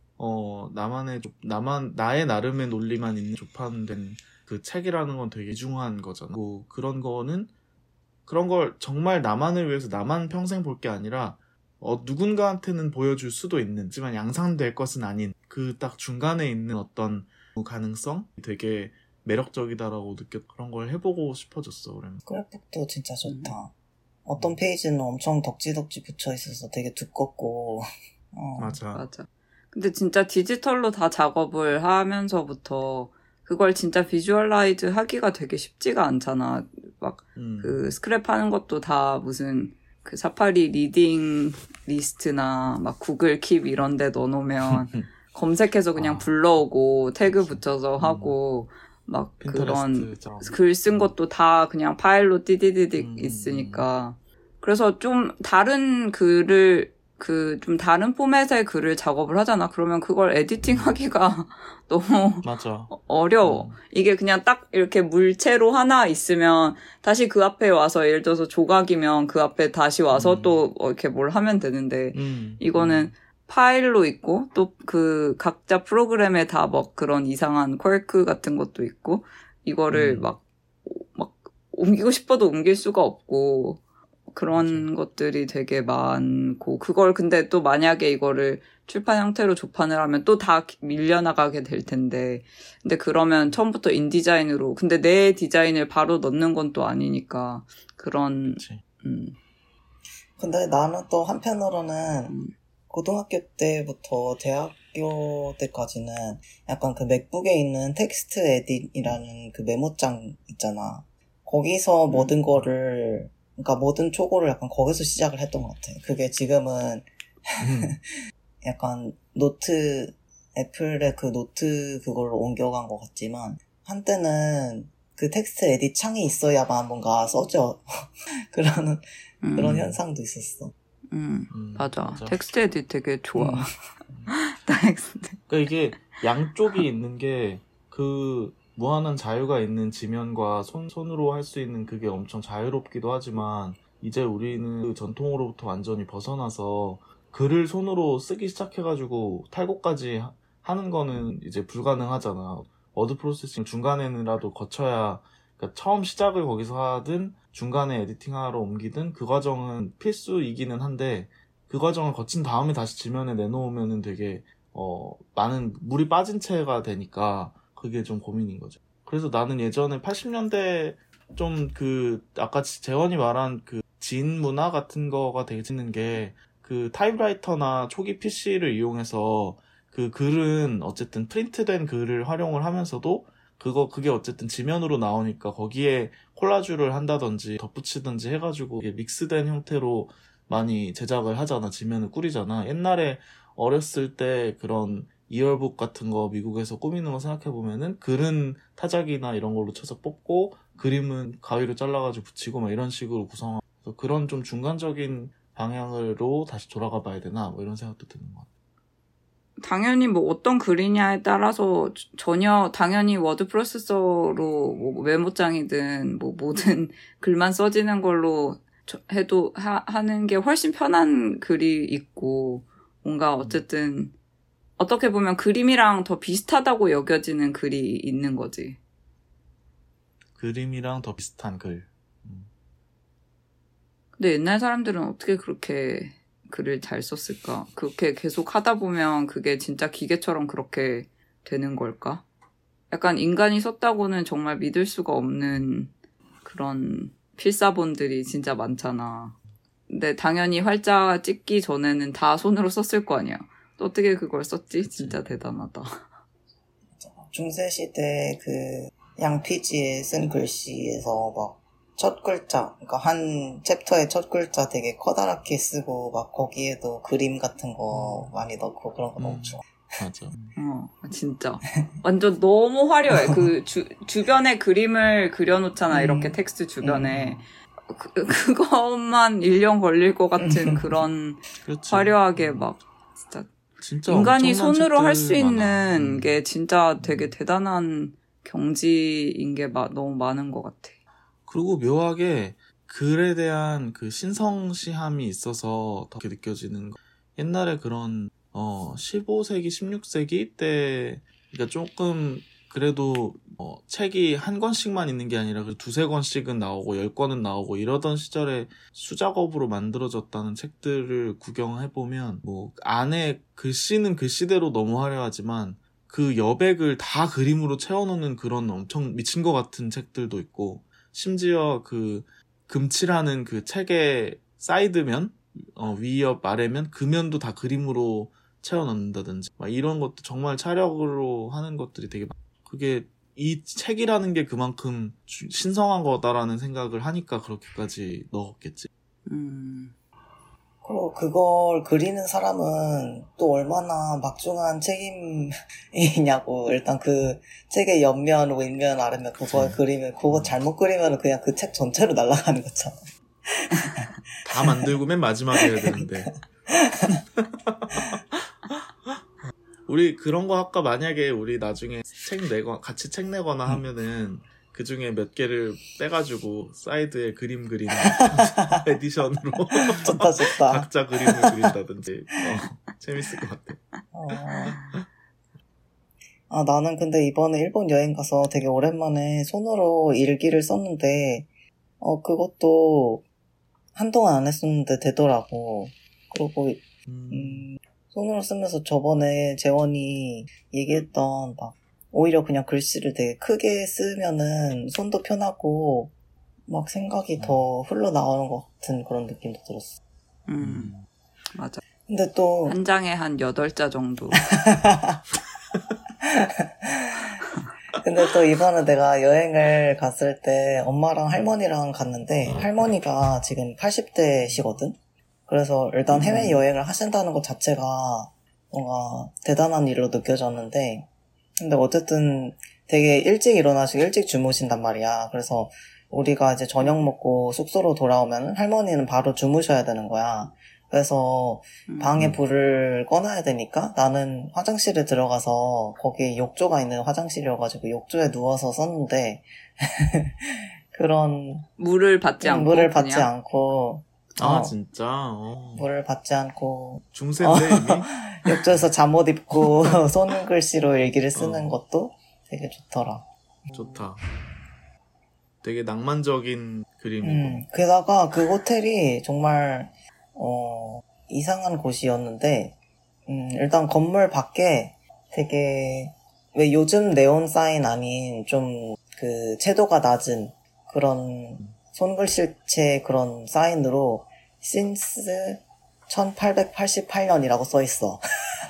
나의 나름의 논리만 있는 조판된 그 책이라는 건 되게 이중한 거잖아. 그런 걸 정말 나만을 위해서 나만 평생 볼 게 아니라 누군가한테는 보여줄 수도 있지만 양산될 것은 아닌 그 딱 중간에 있는 어떤 가능성 되게 매력적이다라고 그런 걸 해보고 싶어졌어. 그러면 스크랩북도 진짜 좋다. 어떤 페이지는 엄청 덕지덕지 붙여 있어서 되게 두껍고. 맞아. 근데 진짜 디지털로 다 작업을 하면서부터 그걸 진짜 비주얼라이즈 하기가 되게 쉽지가 않잖아. 막 그 스크랩 하는 것도 다 무슨 그 사파리 리딩 리스트나 막 구글 킵 이런 데 넣어놓으면 검색해서 그냥 불러오고 태그 붙여서 하고 막 그런 글 쓴 것도 다 그냥 파일로 띠디디딕 있으니까. 그래서 좀 다른 글을 좀 다른 포맷의 글을 작업을 하잖아. 그러면 그걸 에디팅 하기가 너무 맞아. 어려워. 이게 그냥 딱 이렇게 물체로 하나 있으면 다시 그 앞에 와서 예를 들어서 조각이면 그 앞에 다시 와서 또 이렇게 뭘 하면 되는데 이거는 파일로 있고 또 그 각자 프로그램에 다 뭐 그런 이상한 퀄크 같은 것도 있고 이거를 막 옮기고 싶어도 옮길 수가 없고 그런 것들이 되게 많고 그걸 근데 또 만약에 이거를 출판 형태로 조판을 하면 또 다 밀려나가게 될 텐데 근데 그러면 처음부터 인디자인으로 근데 내 디자인을 바로 넣는 건 또 아니니까 그런 근데 나는 또 한편으로는 고등학교 때부터 대학교 때까지는 약간 그 맥북에 있는 텍스트 에딧이라는 그 메모장 있잖아. 거기서 모든 거를 그러니까 모든 초고를 약간 거기서 시작을 했던 것 같아. 그게 지금은 약간 애플의 그 노트 그걸로 옮겨간 것 같지만 한때는 그 텍스트 에딧 창이 있어야만 뭔가 써져. 그런 현상도 있었어. 맞아. 텍스트 에딧 되게 좋아. 그러니까 이게 양쪽이 있는 게 그 무한한 자유가 있는 지면과 손으로 할 수 있는 그게 엄청 자유롭기도 하지만 이제 우리는 그 전통으로부터 완전히 벗어나서 글을 손으로 쓰기 시작해가지고 탈곡까지 하는 거는 이제 불가능하잖아. 워드 프로세싱 중간에는라도 거쳐야 그러니까 처음 시작을 거기서 하든 중간에 에디팅하러 옮기든 그 과정은 필수이기는 한데 그 과정을 거친 다음에 다시 지면에 내놓으면은 되게 많은 물이 빠진 채가 되니까 그게 좀 고민인 거죠. 그래서 나는 예전에 80년대 좀 아까 재원이 말한 그 진 문화 같은 거가 되게 재밌는 게 그 타입라이터나 초기 PC를 이용해서 그 글은 어쨌든 프린트된 글을 활용을 하면서도 그게 어쨌든 지면으로 나오니까 거기에 콜라주를 한다든지 덧붙이든지 해가지고 이게 믹스된 형태로 많이 제작을 하잖아. 지면을 꾸리잖아. 옛날에 어렸을 때 그런 이얼북 같은 거 미국에서 꾸미는 거 생각해보면은 글은 타작이나 이런 걸로 쳐서 뽑고 그림은 가위로 잘라가지고 붙이고 막 이런 식으로 구성하고 그런 좀 중간적인 방향으로 다시 돌아가 봐야 되나 뭐 이런 생각도 드는 것 같아요. 당연히 뭐 어떤 글이냐에 따라서 전혀 당연히 워드 프로세서로 뭐 메모장이든 뭐 모든 글만 써지는 걸로 해도 하는 게 훨씬 편한 글이 있고 뭔가 어쨌든 어떻게 보면 그림이랑 더 비슷하다고 여겨지는 글이 있는 거지. 그림이랑 더 비슷한 글. 근데 옛날 사람들은 어떻게 그렇게 글을 잘 썼을까? 그렇게 계속 하다 보면 그게 진짜 기계처럼 그렇게 되는 걸까? 약간 인간이 썼다고는 정말 믿을 수가 없는 그런 필사본들이 진짜 많잖아. 근데 당연히 활자 찍기 전에는 다 손으로 썼을 거 아니야. 또 어떻게 그걸 썼지? 진짜 대단하다. 중세시대 그 양피지에 쓴 글씨에서 막 첫 글자, 그러니까 한 챕터의 첫 글자 되게 커다랗게 쓰고 막 거기에도 그림 같은 거 많이 넣고 그런 거 너무 좋아. 맞아. 진짜. 완전 너무 화려해. 그 주변에 그림을 그려놓잖아. 이렇게 텍스트 주변에. 그것만 1년 걸릴 것 같은 그런 그렇지. 화려하게 막 진짜 인간이 손으로 할 수 있는 게 진짜 되게 대단한 경지인 게 너무 많은 것 같아. 그리고 묘하게 글에 대한 그 신성시함이 있어서 더 느껴지는 거. 옛날에 그런 15세기, 16세기 때 그러니까 조금 그래도 책이 한 권씩만 있는 게 아니라 두세 권씩은 나오고 10권은 나오고 이러던 시절에 수작업으로 만들어졌다는 책들을 구경해보면 뭐 안에 글씨는 글씨대로 너무 화려하지만 그 여백을 다 그림으로 채워놓는 그런 엄청 미친 것 같은 책들도 있고 심지어 그 금칠하는 그 책의 사이드면 위옆 아래면 그 면도 다 그림으로 채워넣는다든지 막 이런 것도 정말 차력으로 하는 것들이 되게 그게 이 책이라는 게 그만큼 신성한 거다라는 생각을 하니까 그렇게까지 넣었겠지. 그리고 그걸 그리는 사람은 또 얼마나 막중한 책임이냐고. 일단 그 책의 옆면, 윗면, 아래면 그걸 그리면 그거 잘못 그리면 그냥 그 책 전체로 날아가는 거잖아. 다 만들고 맨 마지막에 해야 되는데. 우리 그런 거 할까? 만약에 우리 나중에 같이 책 내거나 하면은 그 중에 몇 개를 빼가지고 사이드에 그림 그리는 에디션으로 좋다. 각자 그림을 그린다든지 재밌을 것 같아. 나는 근데 이번에 일본 여행 가서 되게 오랜만에 손으로 일기를 썼는데 그것도 한동안 안 했었는데 되더라고. 그리고 손으로 쓰면서 저번에 재원이 얘기했던 막 오히려 그냥 글씨를 되게 크게 쓰면은 손도 편하고 막 생각이 더 흘러나오는 것 같은 그런 느낌도 들었어. 맞아. 근데 또 한 장에 한 8자 정도. 근데 또 이번에 내가 여행을 갔을 때 엄마랑 할머니랑 갔는데 할머니가 지금 80대시거든? 그래서 일단 해외여행을 하신다는 것 자체가 뭔가 대단한 일로 느껴졌는데 근데 어쨌든 되게 일찍 일어나시고 일찍 주무신단 말이야. 그래서 우리가 이제 저녁 먹고 숙소로 돌아오면 할머니는 바로 주무셔야 되는 거야. 그래서 방에 불을 꺼놔야 되니까 나는 화장실에 들어가서 거기 욕조가 있는 화장실이어가지고 욕조에 누워서 썼는데 그런 물을 받지 않고 진짜? 물을 받지 않고 중세인데 이미? 욕조에서 잠옷 입고 손글씨로 일기를 쓰는 것도 되게 좋더라. 좋다. 되게 낭만적인 그림이고. 게다가 그 호텔이 정말 이상한 곳이었는데 일단 건물 밖에 되게 왜 요즘 네온 사인 아닌 좀 그 채도가 낮은 그런 손글씨체 그런 사인으로 since 1888년이라고 써있어.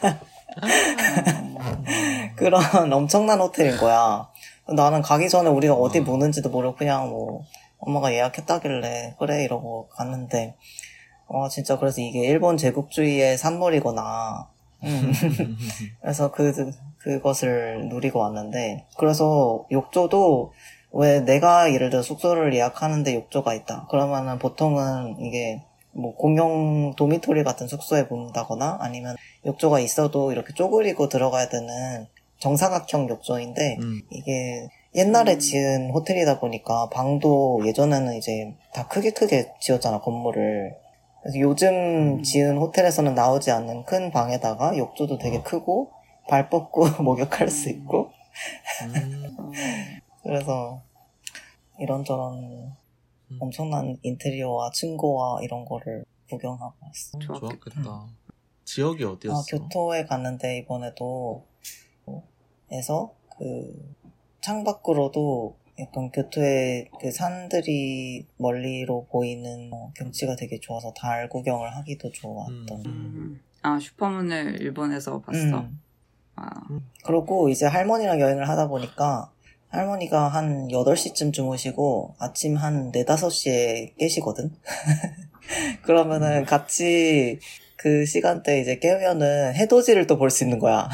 그런 엄청난 호텔인 거야. 나는 가기 전에 우리가 어디 묵는지도 모르고 그냥 뭐 엄마가 예약했다길래 그래 이러고 갔는데 진짜 그래서 이게 일본 제국주의의 산물이구나. 그래서 그것을 누리고 왔는데 그래서 욕조도 왜 내가 예를 들어 숙소를 예약하는데 욕조가 있다. 그러면은 보통은 이게 뭐 공용 도미토리 같은 숙소에 묵는다거나 아니면 욕조가 있어도 이렇게 쪼그리고 들어가야 되는 정사각형 욕조인데 이게 옛날에 지은 호텔이다 보니까 방도 예전에는 이제 다 크게 지었잖아 건물을. 그래서 요즘 지은 호텔에서는 나오지 않는 큰 방에다가 욕조도 되게 크고 발 뻗고 목욕할 수 있고 그래서 이런저런 엄청난 인테리어와 층고와 이런 거를 구경하고 왔어. 좋았겠다. 지역이 어디였어? 교토에 갔는데 이번에도 에서 그 창밖으로도 약간 교토의 그 산들이 멀리로 보이는 경치가 되게 좋아서 달 구경을 하기도 좋았던. 슈퍼문을 일본에서 봤어. 그러고 이제 할머니랑 여행을 하다 보니까 할머니가 한 8시쯤 주무시고 아침 한 4, 5시에 깨시거든. 그러면은 같이 그 시간대에 이제 깨면은 해돋이를 또 볼 수 있는 거야.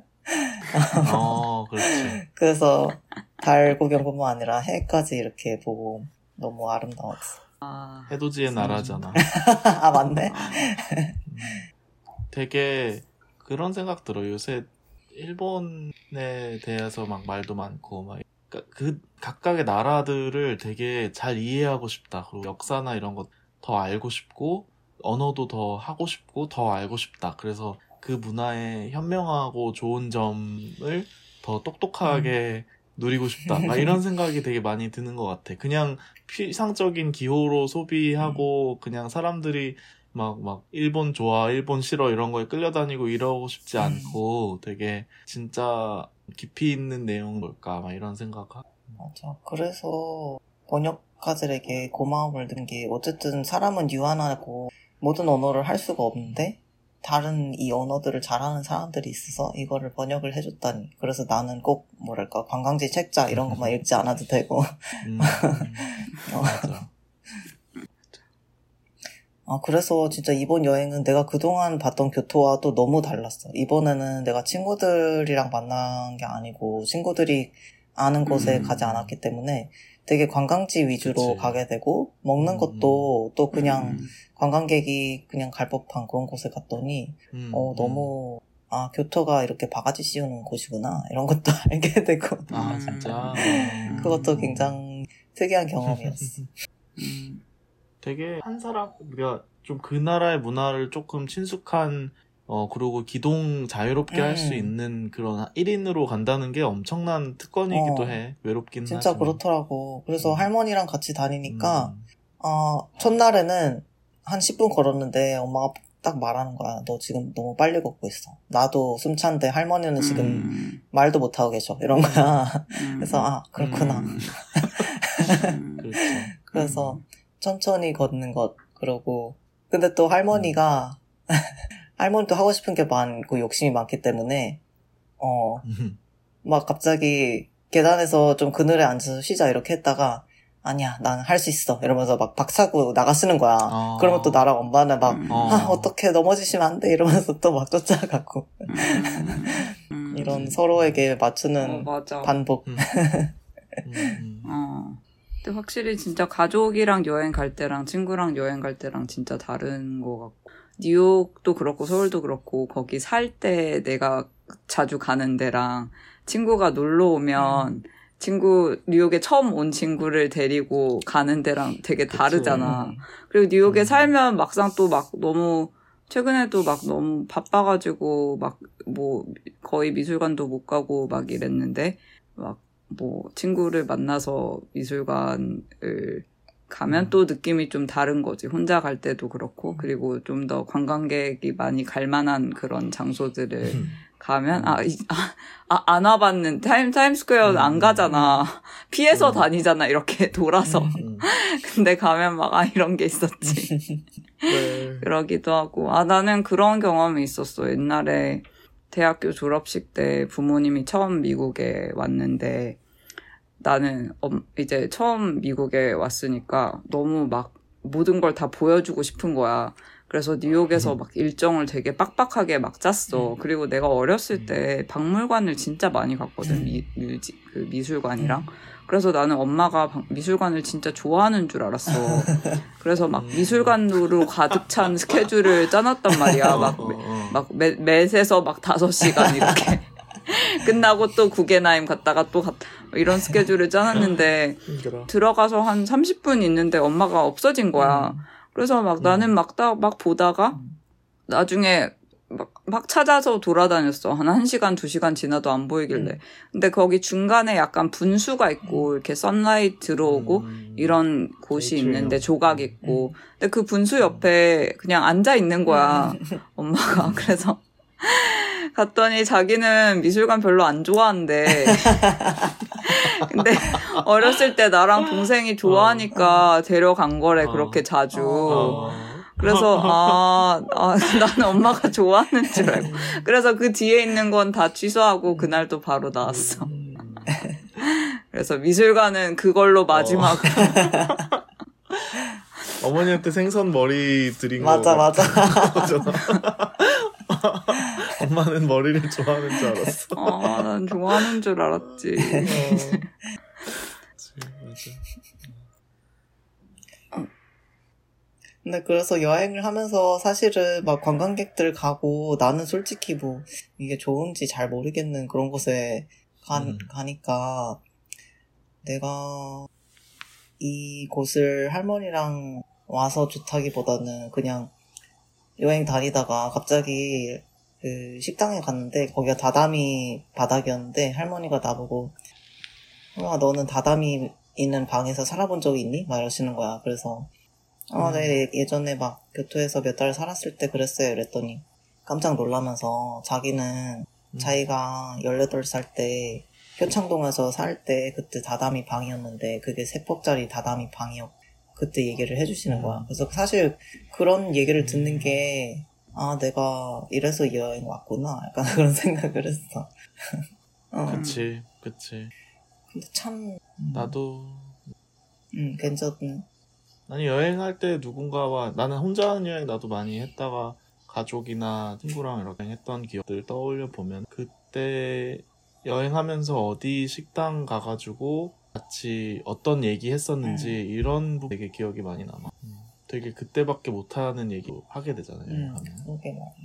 그렇지. 그래서 달 구경뿐만 아니라 해까지 이렇게 보고 너무 아름다웠어. 해돋이의 나라잖아. 맞네. 되게 그런 생각 들어. 요새 일본에 대해서 막 말도 많고 막 그 각각의 나라들을 되게 잘 이해하고 싶다. 그리고 역사나 이런 거 더 알고 싶고 언어도 더 하고 싶고 더 알고 싶다. 그래서 그 문화의 현명하고 좋은 점을 더 똑똑하게 누리고 싶다. 막 이런 생각이 되게 많이 드는 것 같아. 그냥 피상적인 기호로 소비하고 그냥 사람들이 막 일본 좋아, 일본 싫어 이런 거에 끌려다니고 이러고 싶지 않고 되게 진짜 깊이 있는 내용은 뭘까 막 이런 생각하고. 맞아. 그래서 번역가들에게 고마움을 든 게 어쨌든 사람은 유한하고 모든 언어를 할 수가 없는데 다른 이 언어들을 잘하는 사람들이 있어서 이거를 번역을 해줬다니. 그래서 나는 꼭 뭐랄까 관광지 책자 이런 것만 읽지 않아도 되고. 맞아. 그래서 진짜 이번 여행은 내가 그동안 봤던 교토와 또 너무 달랐어. 이번에는 내가 친구들이랑 만난 게 아니고 친구들이 아는 곳에 가지 않았기 때문에 되게 관광지 위주로 그치. 가게 되고 먹는 것도 또 그냥 관광객이 그냥 갈 법한 그런 곳에 갔더니 너무 교토가 이렇게 바가지 씌우는 곳이구나 이런 것도 알게 되고 진짜 그것도 굉장히 특이한 경험이었어. 되게 한 사람 우리가 좀 그 나라의 문화를 조금 친숙한 그리고 기동 자유롭게 할 수 있는 그런 1인으로 간다는 게 엄청난 특권이기도 해. 외롭긴 진짜 하지만. 그렇더라고. 그래서 할머니랑 같이 다니니까 첫날에는 한 10분 걸었는데 엄마가 딱 말하는 거야. 너 지금 너무 빨리 걷고 있어. 나도 숨찬데 할머니는 지금 말도 못하고 계셔. 이런 거야. 그래서 그렇구나. 그렇죠. 그래서 천천히 걷는 것 그러고 근데 또 할머니가 할머니도 하고 싶은 게 많고 욕심이 많기 때문에 막 갑자기 계단에서 좀 그늘에 앉아서 쉬자 이렇게 했다가 아니야 난 할 수 있어 이러면서 막 박차고 나가시는 거야. 그러면 또 나랑 엄마는 막 어떡해 넘어지시면 안 돼 이러면서 또 막 쫓아가고 이런 서로에게 맞추는 반복. 근데 확실히 진짜 가족이랑 여행 갈 때랑 친구랑 여행 갈 때랑 진짜 다른 것 같고 뉴욕도 그렇고 서울도 그렇고 거기 살 때 내가 자주 가는 데랑 친구가 놀러 오면 뉴욕에 처음 온 친구를 데리고 가는 데랑 되게 다르잖아. 그리고 뉴욕에 살면 막상 또 막 너무 최근에도 막 너무 바빠가지고 막 뭐 거의 미술관도 못 가고 막 이랬는데 막 뭐 친구를 만나서 미술관을 가면 또 느낌이 좀 다른 거지. 혼자 갈 때도 그렇고 그리고 좀 더 관광객이 많이 갈 만한 그런 장소들을 가면 안 와봤는 타임스퀘어는 안 가잖아. 피해서 다니잖아. 이렇게 돌아서. 근데 가면 막 이런 게 있었지. 네. 그러기도 하고 나는 그런 경험이 있었어. 옛날에 대학교 졸업식 때 부모님이 처음 미국에 왔는데 나는 이제 처음 미국에 왔으니까 너무 막 모든 걸 다 보여주고 싶은 거야. 그래서 뉴욕에서 막 일정을 되게 빡빡하게 막 짰어. 그리고 내가 어렸을 때 박물관을 진짜 많이 갔거든. 그 미술관이랑. 그래서 나는 엄마가 미술관을 진짜 좋아하는 줄 알았어. 그래서 막 미술관으로 가득 찬 스케줄을 짜놨단 말이야. 막 맷에서 막 5시간 이렇게. 끝나고 또 구겐하임 갔다가 또 이런 스케줄을 짜놨는데 들어가서 한 30분 있는데 엄마가 없어진 거야. 그래서 막 나는 막 보다가 나중에 막 막 찾아서 돌아다녔어. 한 1시간, 2시간 지나도 안 보이길래. 근데 거기 중간에 약간 분수가 있고, 이렇게 선라이트 들어오고, 이런 곳이 있는데, 조각 있고. 근데 그 분수 옆에 그냥 앉아 있는 거야. 엄마가. 그래서 갔더니 자기는 미술관 별로 안 좋아한대. 근데 어렸을 때 나랑 동생이 좋아하니까 데려간 거래, 그렇게 자주. 그래서 나는 엄마가 좋아하는 줄 알고. 그래서 그 뒤에 있는 건 다 취소하고 그날 또 바로 나왔어. 그래서 미술관은 그걸로 마지막으로. 어머니한테 생선 머리 드린 거 맞아. 엄마는 머리를 좋아하는 줄 알았어. 난 좋아하는 줄 알았지. 맞아. 근데 그래서 여행을 하면서 사실은 막 관광객들 가고 나는 솔직히 뭐 이게 좋은지 잘 모르겠는 그런 곳에 가니까 내가 이 곳을 할머니랑 와서 좋다기보다는 그냥 여행 다니다가 갑자기 그 식당에 갔는데 거기가 다다미 바닥이었는데 할머니가 나보고 너는 다다미 있는 방에서 살아본 적이 있니? 막 이러시는 거야. 그래서 네, 예전에 막 교토에서 몇 달 살았을 때 그랬어요. 이랬더니 깜짝 놀라면서 자기는 자기가 18살 때 효창동에서 살 때 그때 다다미 방이었는데 그게 3폭짜리 다다미 방이었고 그때 얘기를 해주시는 거야. 그래서 사실 그런 얘기를 듣는 게 내가 이래서 여행 왔구나 약간 그런 생각을 했어. 그치. 근데 참 나도 괜찮은. 나는 여행할 때 누군가와 나는 혼자 하는 여행 나도 많이 했다가 가족이나 친구랑 이렇게 했던 기억들 떠올려 보면 그때 여행하면서 어디 식당 가가지고 같이 어떤 얘기 했었는지 이런 부분 되게 기억이 많이 남아. 되게 그때밖에 못하는 얘기 하게 되잖아요. 그게 말이야.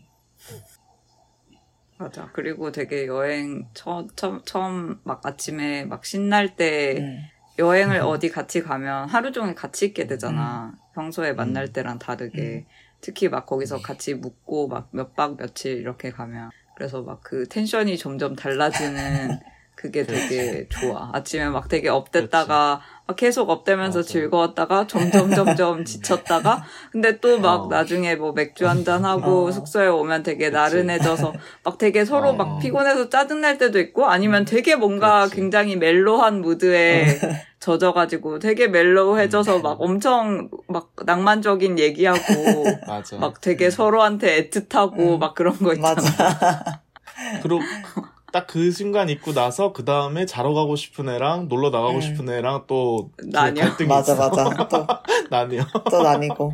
맞아. 그리고 되게 여행 처음 막 아침에 막 신날 때 여행을 어디 같이 가면 하루 종일 같이 있게 되잖아. 평소에 만날 때랑 다르게. 특히 막 거기서 같이 묵고 막 몇 박 며칠 이렇게 가면. 그래서 막 그 텐션이 점점 달라지는 그게 되게 좋아. 아침에 막 되게 업됐다가 막 계속 업되면서 맞아. 즐거웠다가 점점 지쳤다가 근데 또 막 나중에 뭐 맥주 한잔 하고 숙소에 오면 되게 나른해져서 막 되게 서로 막 피곤해서 짜증날 때도 있고 아니면 되게 뭔가 굉장히 멜로한 무드에 젖어가지고 되게 멜로해져서 막 엄청 막 낭만적인 얘기하고 맞아. 막 되게 서로한테 애틋하고 막 그런 거 있잖아. 맞아. 그리고 딱 그 순간 있고 나서 그 다음에 자러 가고 싶은 애랑 놀러 나가고 싶은 애랑 또 나뉘어. 갈등이 맞아. 있어. 또 나뉘어. 또 나뉘고.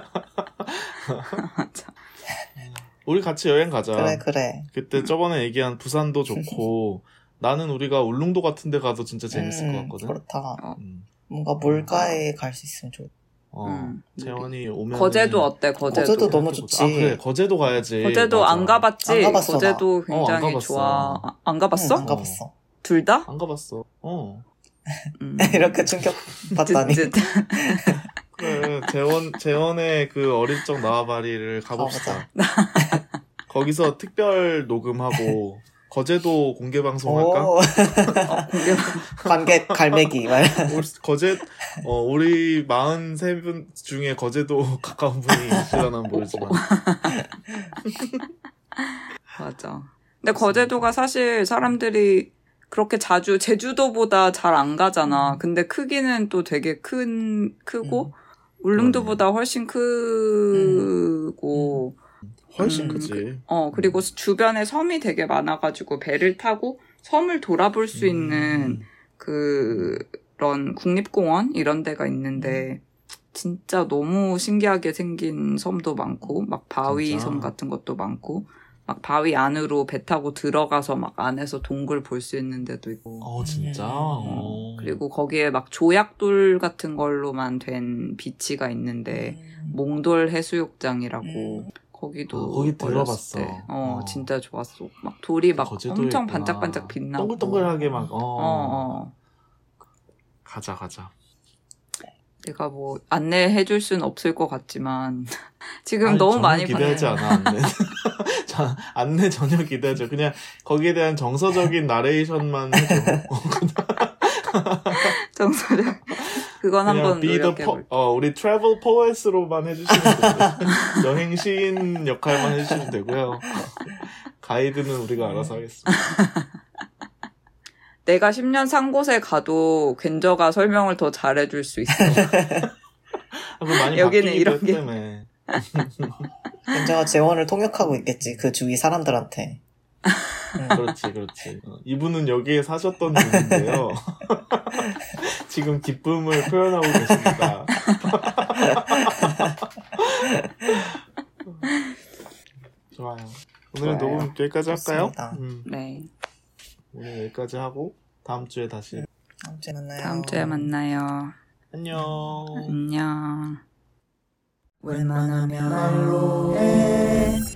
맞아. 우리 같이 여행 가자. 그래. 그때 저번에 얘기한 부산도 좋고 나는 우리가 울릉도 같은 데 가도 진짜 재밌을 것 같거든. 그렇다. 뭔가 물가에 갈 수 있으면 좋을. 재원이 오면 거제도 어때? 거제도 너무 좋지. 그래. 거제도 가야지. 거제도 맞아. 안 가봤지? 안 가봤어, 거제도 안 굉장히 가봤어. 좋아. 안 가봤어? 안 가봤어. 둘 다? 안 가봤어. 이렇게 충격 받다니. 그래. 재원의 그 어릴 적 나와바리를 가봅시다. 거기서 특별 녹음하고 거제도 공개 방송 할까? 관객 갈매기 말. 우리 43분 중에 거제도 가까운 분이 있으려나 모르지만. 맞아. 근데 거제도가 사실 사람들이 그렇게 자주 제주도보다 잘 안 가잖아. 근데 크기는 또 되게 크고 울릉도보다 훨씬 크고 훨씬 크지. 그리고 주변에 섬이 되게 많아가지고 배를 타고 섬을 돌아볼 수 있는 그런 국립공원 이런 데가 있는데 진짜 너무 신기하게 생긴 섬도 많고 막 바위 진짜? 섬 같은 것도 많고 막 바위 안으로 배 타고 들어가서 막 안에서 동굴 볼 수 있는 데도 있고. 진짜? 그리고 거기에 막 조약돌 같은 걸로만 된 비치가 있는데 몽돌 해수욕장이라고 거기도 거기 들어봤어. 진짜 좋았어. 막 돌이 막 거제도에 엄청 있구나. 반짝반짝 빛나고. 동글동글하게 막. 가자. 내가 뭐 안내해줄 수는 없을 것 같지만 지금 아니, 너무 전혀 많이 기대하지 않아 안내. 안내 전혀 기대하죠. 그냥 거기에 대한 정서적인 나레이션만 해줘. 정서적. 그건 한번 노력해볼게. 우리 트래블 포에스로만 해주시면 되고요. 여행 시인 역할만 해주시면 되고요. 가이드는 우리가 알아서 하겠습니다. 내가 10년 산 곳에 가도 괜저가 설명을 더 잘해줄 수 있어. 많이 여기는 바뀌기도 이런 게. 때문에. 괜저가 재원을 통역하고 있겠지. 그 주위 사람들한테. 그렇지. 이분은 여기에 사셨던 분인데요. 지금 기쁨을 표현하고 계십니다. 좋아요. 오늘은 녹음 여기까지 할까요? 네. 오늘 여기까지 하고 다음 주에 다시. 다음 주에 만나요. 안녕. 안녕. 웬만하면 말로 해.